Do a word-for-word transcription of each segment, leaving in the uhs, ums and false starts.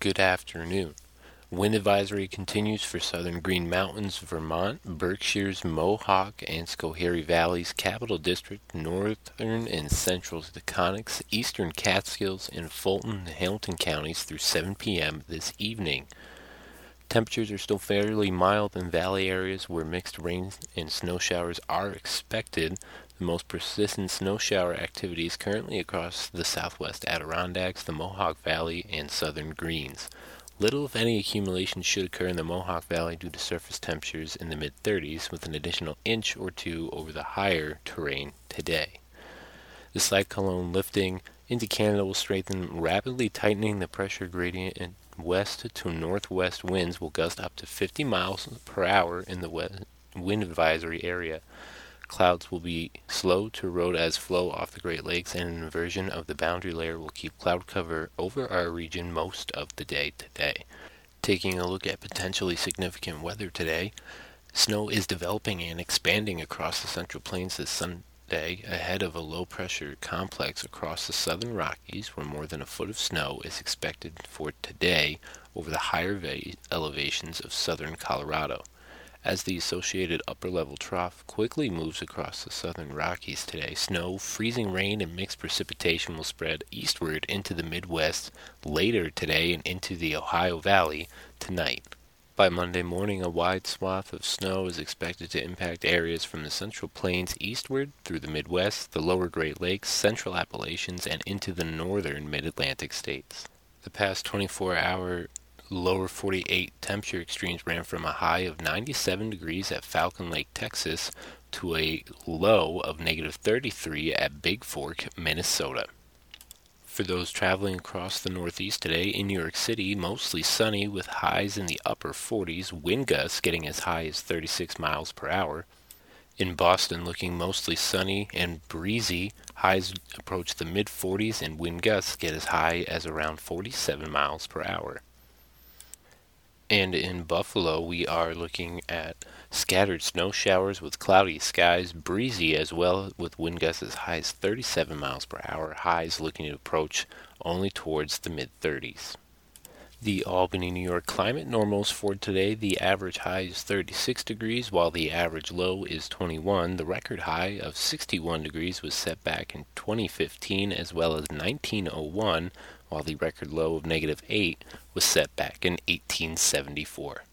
Good afternoon. Wind advisory continues for southern Green Mountains, Vermont, Berkshires, Mohawk, and Schoharie Valleys, Capital District, northern and central Taconics, eastern Catskills, and Fulton and Hamilton counties through seven p.m. this evening. Temperatures are still fairly mild in valley areas where mixed rain and snow showers are expected. The most persistent snow shower activity is currently across the southwest Adirondacks, the Mohawk Valley, and southern Greens. Little, if any, accumulation should occur in the Mohawk Valley due to surface temperatures in the mid thirties, with an additional inch or two over the higher terrain today. The cyclone lifting into Canada will strengthen, rapidly tightening the pressure gradient, and west to northwest winds will gust up to fifty miles per hour in the wind advisory area. Clouds will be slow to erode as flow off the Great Lakes, and an inversion of the boundary layer will keep cloud cover over our region most of the day today. Taking a look at potentially significant weather today, snow is developing and expanding across the Central Plains this Sunday ahead of a low-pressure complex across the southern Rockies, where more than a foot of snow is expected for today over the higher elevations of southern Colorado. As the associated upper-level trough quickly moves across the southern Rockies today, snow, freezing rain, and mixed precipitation will spread eastward into the Midwest later today and into the Ohio Valley tonight. By Monday morning, a wide swath of snow is expected to impact areas from the Central Plains eastward through the Midwest, the lower Great Lakes, Central Appalachians, and into the northern Mid-Atlantic states. The past twenty-four hour lower forty-eight temperature extremes ran from a high of ninety-seven degrees at Falcon Lake, Texas, to a low of negative thirty-three at Big Fork, Minnesota. For those traveling across the Northeast today, in New York City, mostly sunny with highs in the upper forties, wind gusts getting as high as thirty-six miles per hour. In Boston, looking mostly sunny and breezy, highs approach the mid forties and wind gusts get as high as around forty-seven miles per hour. And in Buffalo, we are looking at scattered snow showers with cloudy skies, breezy as well, with wind gusts as high as thirty-seven miles per hour, highs looking to approach only towards the mid thirties. The Albany, New York climate normals for today: the average high is thirty-six degrees, while the average low is twenty-one. The record high of sixty-one degrees was set back in twenty fifteen, as well as nineteen oh one, while the record low of negative eight was set back in eighteen seventy-four.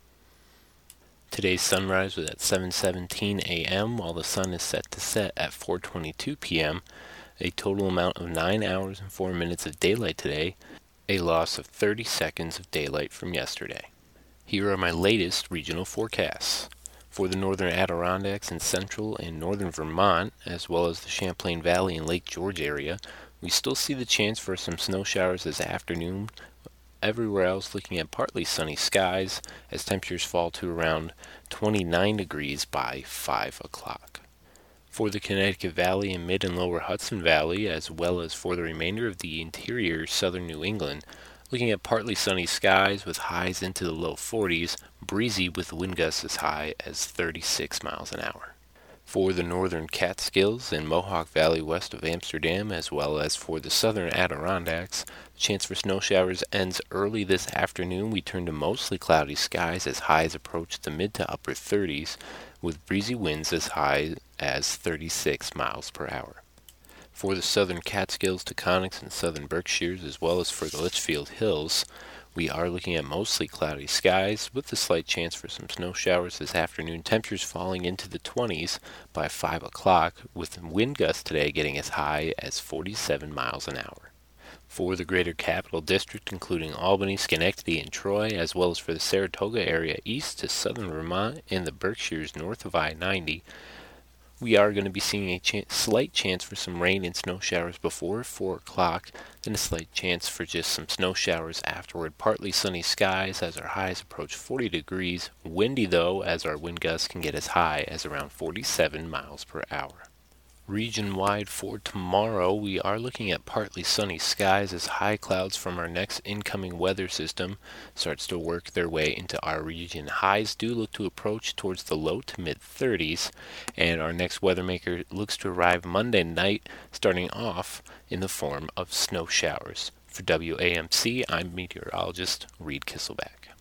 Today's sunrise was at seven seventeen a.m., while the sun is set to set at four twenty-two p.m., a total amount of nine hours and four minutes of daylight today, a loss of thirty seconds of daylight from yesterday. Here are my latest regional forecasts. For the northern Adirondacks and central and northern Vermont, as well as the Champlain Valley and Lake George area, we still see the chance for some snow showers this afternoon. Everywhere else, looking at partly sunny skies as temperatures fall to around twenty-nine degrees by five o'clock. For the Connecticut Valley and mid and lower Hudson Valley, as well as for the remainder of the interior southern New England, looking at partly sunny skies with highs into the low forties, breezy with wind gusts as high as thirty-six miles an hour. For the northern Catskills and Mohawk Valley west of Amsterdam, as well as for the southern Adirondacks, the chance for snow showers ends early this afternoon. We turn to mostly cloudy skies as highs approach the mid to upper thirties, with breezy winds as high as thirty-six miles per hour. For the southern Catskills, Taconics, and southern Berkshires, as well as for the Litchfield Hills, we are looking at mostly cloudy skies with a slight chance for some snow showers this afternoon. Temperatures falling into the twenties by five o'clock, with wind gusts today getting as high as forty-seven miles an hour. For the greater Capital District, including Albany, Schenectady, and Troy, as well as for the Saratoga area east to southern Vermont and the Berkshires north of I ninety, we are going to be seeing a ch- slight chance for some rain and snow showers before four o'clock, then a slight chance for just some snow showers afterward. Partly sunny skies as our highs approach forty degrees. Windy, though, as our wind gusts can get as high as around forty-seven miles per hour. Region-wide for tomorrow, we are looking at partly sunny skies as high clouds from our next incoming weather system starts to work their way into our region. Highs do look to approach towards the low to mid thirties, and our next weather maker looks to arrive Monday night, starting off in the form of snow showers. For W A M C, I'm meteorologist Reed Kisselback.